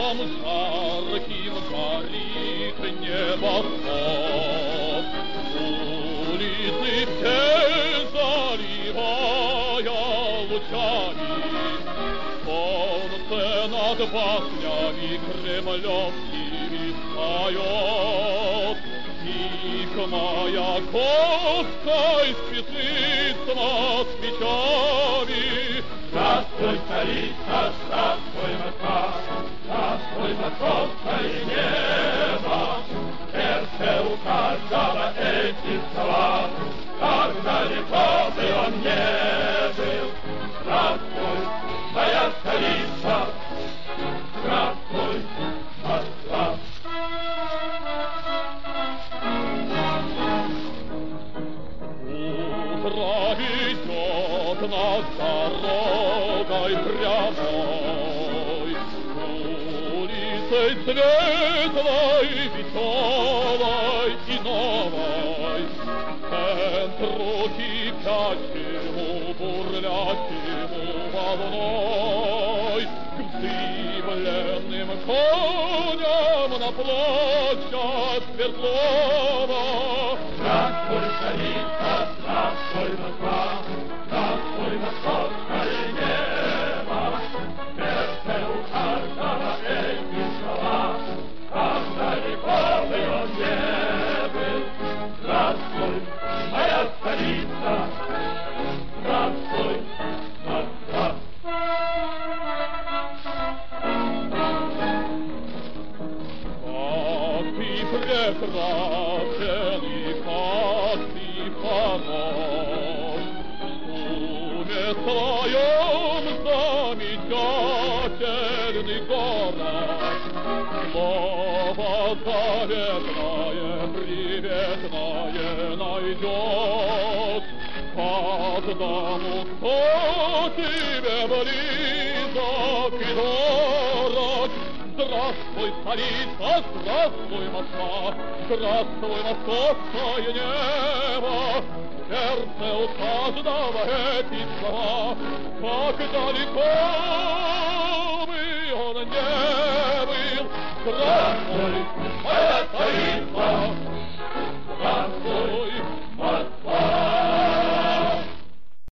Вечером жарким горит небосвод, улицы все заливая лучами, солнце над башнями кремлевскими встает, и к Маяковской спешит с москвичами. Здравствуй, столица, здравствуй, Москва, здравствуй, московское небо. В сердце у каждого эти слова, как далеко бы он не был. Здравствуй, моя столица, здравствуй, Москва. Утро идет над дорогой прямой, улицей светлой, веселой и новой, к центру кипящему, бурлящему волной, к вздыбленным коням на площадь Свердлова. Здравствуй, столица, здравствуй, Москва, здравствуй, московское небо. В сердце у каждого эти слова, как далеко бы он не был. Здравствуй, моя столица, здравствуй, Москва. Как ты прекрасен и как ты хорош, в уме своем замечательный город. Слово заветное, приветное найдет каждому, кто тебе близок и дорог. Здравствуй, столица, здравствуй, Москва, здравствуй, московское небо. В сердце у каждого эти слова, как далеко бы он не был. Здравствуй,